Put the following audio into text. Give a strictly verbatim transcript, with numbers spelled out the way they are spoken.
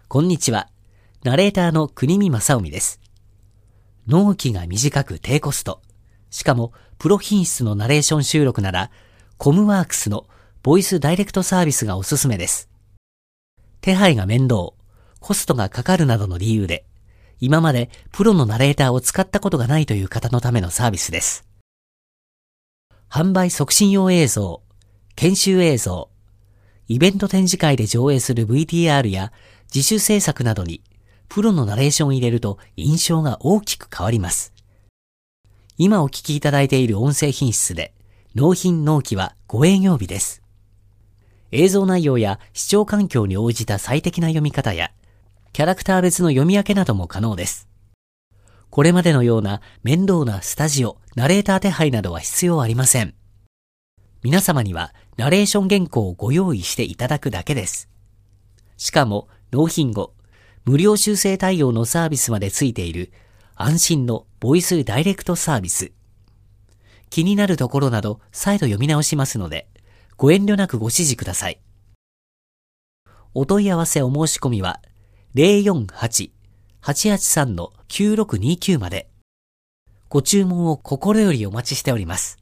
こんにちは。ナレーターの国見正臣です。納期が短く低コスト。しかも、プロ品質のナレーション収録なら、コムワークスのボイスダイレクトサービスがおすすめです。手配が面倒、コストがかかるなどの理由で、今までプロのナレーターを使ったことがないという方のためのサービスです。販売促進用映像、研修映像、イベント展示会で上映する ブイティーアール や自主制作などにプロのナレーションを入れると印象が大きく変わります。今お聞きいただいている音声品質で納品納期はご営業日です。映像内容や視聴環境に応じた最適な読み方やキャラクター別の読み分けなども可能です。これまでのような面倒なスタジオ、ナレーター手配などは必要ありません。皆様にはナレーション原稿をご用意していただくだけです。しかも納品後、無料修正対応のサービスまでついている安心のボイスダイレクトサービス。気になるところなど再度読み直しますので、ご遠慮なくご指示ください。お問い合わせお申し込みは ゼロよんはち はちはちさん きゅうろくにきゅう まで。ご注文を心よりお待ちしております。